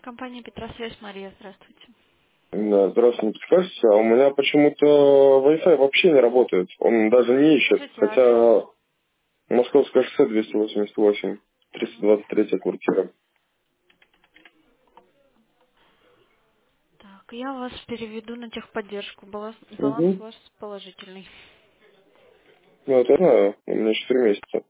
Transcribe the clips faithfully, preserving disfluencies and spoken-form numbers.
Компания Петросвязь, Мария, здравствуйте. Да, здравствуйте, не подскажете, а у меня почему-то Wi-Fi вообще не работает. Он даже не ищет. Скажите адрес. Хотя Московское шоссе двести восемьдесят восемь, триста двадцать третья квартира. Так, я вас переведу на техподдержку. Баланс, баланс Угу. ваш положительный. Ну, это знаю. У меня четыре месяца.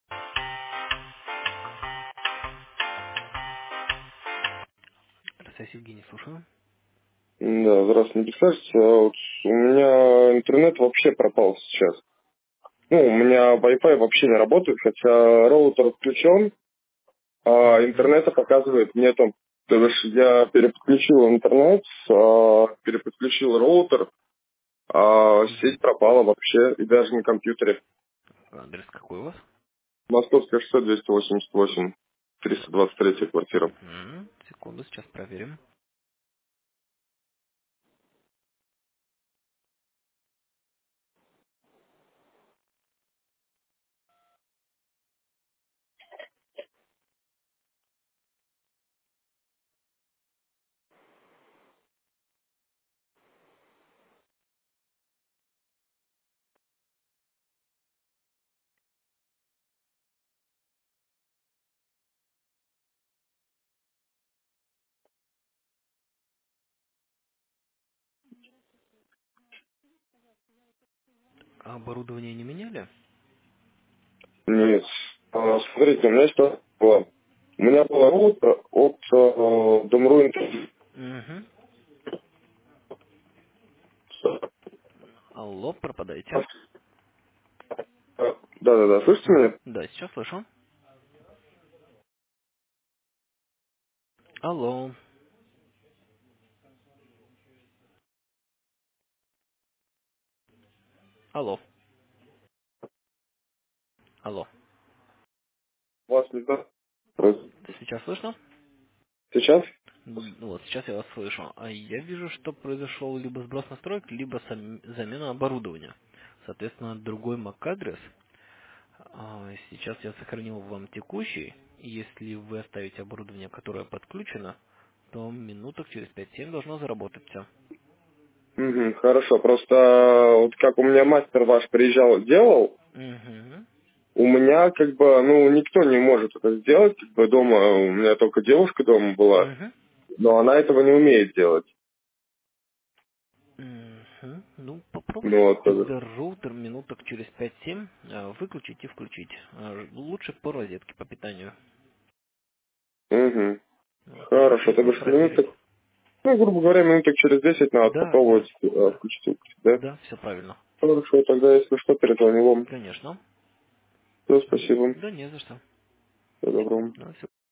Здравствуйте, Евгений, слушаю. Да, здравствуйте, не подскажете, а вот у меня интернет вообще пропал сейчас. Ну, у меня Wi-Fi вообще не работает, хотя роутер включен, а Угу. интернета показывает нету. То есть я переподключил интернет, а, переподключил роутер, а Угу. сеть пропала вообще, и даже на компьютере. Адрес какой у вас? Московское шоссе двести восемьдесят восемь, триста двадцать третья квартира. Угу. Секунду, сейчас проверим. А оборудование не меняли? Нет. А, смотрите, у меня что было? У меня была роутер от э, Домру интернет. Угу. Алло, пропадаете? Да-да-да, слышите Угу. меня? Да, сейчас слышу. Алло. Алло. Алло. Вас не знаю. Сейчас слышно? Сейчас? М, ну Вот, сейчас я вас слышу. А я вижу, что произошел либо сброс настроек, либо сам- замена оборудования. Соответственно, другой MAC-адрес. А, Сейчас я сохранил вам текущий. И если вы оставите оборудование, которое подключено, то минуток через пять-семь должно заработать все. Мгм, хорошо, просто э, вот как у меня мастер ваш приезжал, делал, Угу. у меня как бы, ну, никто не может это сделать, как бы дома, у меня только девушка дома была, Угу. но она этого не умеет делать. Мгм. Ну, Ну, попробуйте вот, это. тогда роутер минуток через пять-семь а, выключить и включить. А, Лучше по розетке, по питанию. Угу. Вот, и Хорошо, попробуйте тогда что минуток, проверить. ну, грубо говоря, минуток через десять надо Да, да, попробовать э, да, включить, выключить, да? да, все правильно. Хорошо, тогда, если что, перезвоню вам. Конечно. Все, Мгм. спасибо. Да не за что. Всего доброго. Да, всё.